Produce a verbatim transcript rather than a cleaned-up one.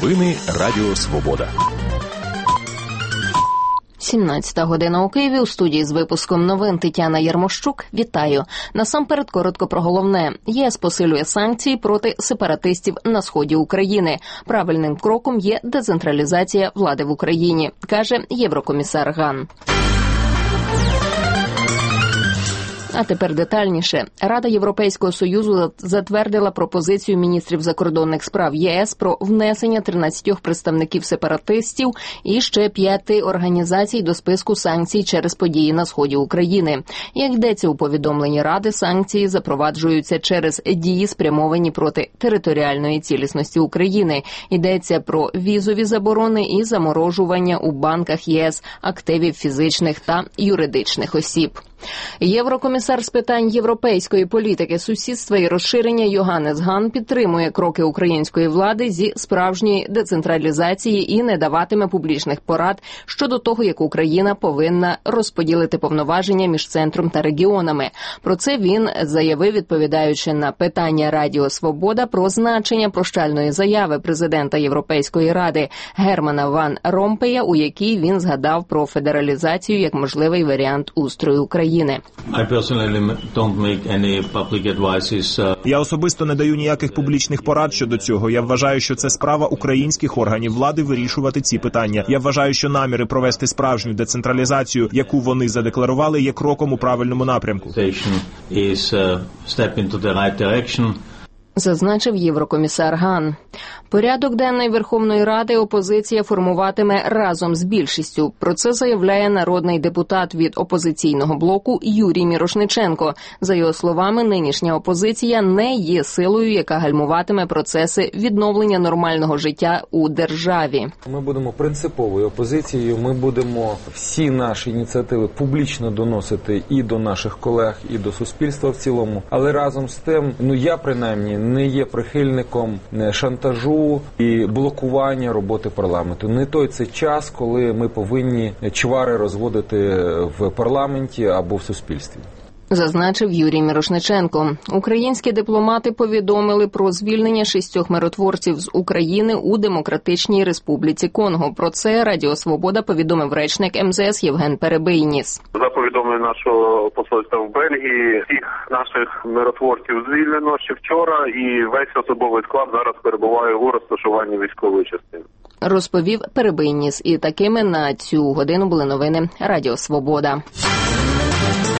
Новини Радіо Свобода. сімнадцята година у Києві. У студії з випуском новин Тетяна Ярмощук. Вітаю. Насамперед коротко про головне. ЄС посилює санкції проти сепаратистів на сході України. Правильним кроком є децентралізація влади в Україні, каже єврокомісар Ган. А тепер детальніше. Рада Європейського Союзу затвердила пропозицію міністрів закордонних справ ЄС про внесення тринадцяти представників сепаратистів і ще п'яти організацій до списку санкцій через події на сході України. Як йдеться у повідомленні Ради, санкції запроваджуються через дії, спрямовані проти територіальної цілісності України. Йдеться про візові заборони і заморожування у банках ЄС активів фізичних та юридичних осіб. Єврокомісар з питань європейської політики, сусідства і розширення Йоханнес Ган підтримує кроки української влади зі справжньої децентралізації і не даватиме публічних порад щодо того, як Україна повинна розподілити повноваження між центром та регіонами. Про це він заявив, відповідаючи на питання Радіо Свобода про значення прощальної заяви президента Європейської ради Германа Ван Ромпея, у якій він згадав про федералізацію як можливий варіант устрою України. Я особисто не даю ніяких публічних порад щодо цього. Я вважаю, що це справа українських органів влади вирішувати ці питання. Я вважаю, що наміри провести справжню децентралізацію, яку вони задекларували, є кроком у правильному напрямку. Зазначив єврокомісар Ган. Порядок денний Верховної Ради опозиція формуватиме разом з більшістю. Про це заявляє народний депутат від опозиційного блоку Юрій Мірошниченко. За його словами, нинішня опозиція не є силою, яка гальмуватиме процеси відновлення нормального життя у державі. Ми будемо принциповою опозицією, ми будемо всі наші ініціативи публічно доносити і до наших колег, і до суспільства в цілому. Але разом з тим, ну я принаймні не є прихильником шантажу і блокування роботи парламенту. Не той це час, коли ми повинні чвари розводити в парламенті або в суспільстві. Зазначив Юрій Мірошниченко. Українські дипломати повідомили про звільнення шістьох миротворців з України у Демократичній Республіці Конго. Про це Радіо Свобода повідомив речник ем зе ес Євген Перебийніс. За повідомленням нашого посольства в Бельгії, всіх наших миротворців звільнено ще вчора, і весь особовий склад зараз перебуває у розташуванні військової частини. Розповів Перебийніс. І такими на цю годину були новини Радіо Свобода.